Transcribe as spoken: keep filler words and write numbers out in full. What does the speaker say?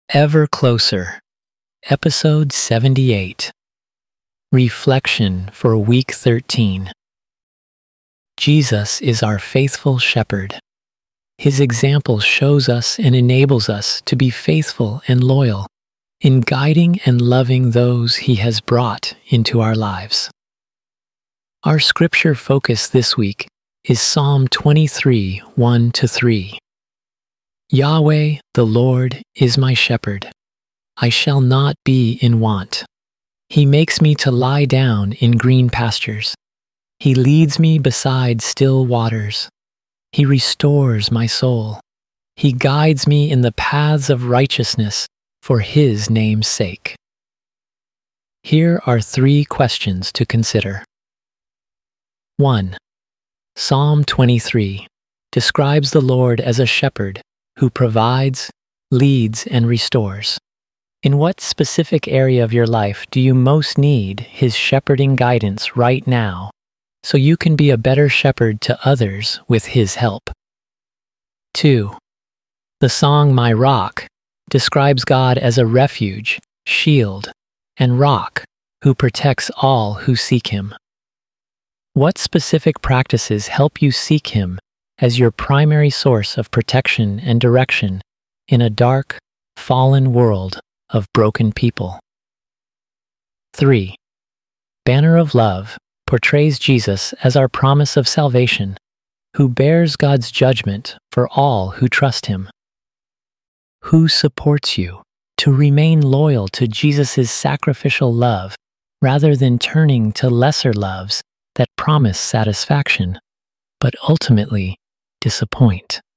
Ever Closer, Episode seventy-eight. Reflection for Week thirteen. Jesus is our faithful shepherd. His example shows us and enables us to be faithful and loyal in guiding and loving those he has brought into our lives. Our scripture focus this week is Psalm twenty-three, one to three. Yahweh, the Lord, is my shepherd. I shall not be in want. He makes me to lie down in green pastures. He leads me beside still waters. He restores my soul. He guides me in the paths of righteousness for his name's sake. Here are three questions to consider. one. Psalm twenty-three describes the Lord as a shepherd who provides, leads, and restores. In what specific area of your life do you most need his shepherding guidance right now so you can be a better shepherd to others with his help? two. The song My Rock describes God as a refuge, shield, and rock who protects all who seek him. What specific practices help you seek him as your primary source of protection and direction in a dark, fallen world of broken people? three. Banner of Love portrays Jesus as our promise of salvation, who bears God's judgment for all who trust him. Who supports you to remain loyal to Jesus' sacrificial love rather than turning to lesser loves that promise satisfaction, but ultimately disappoint?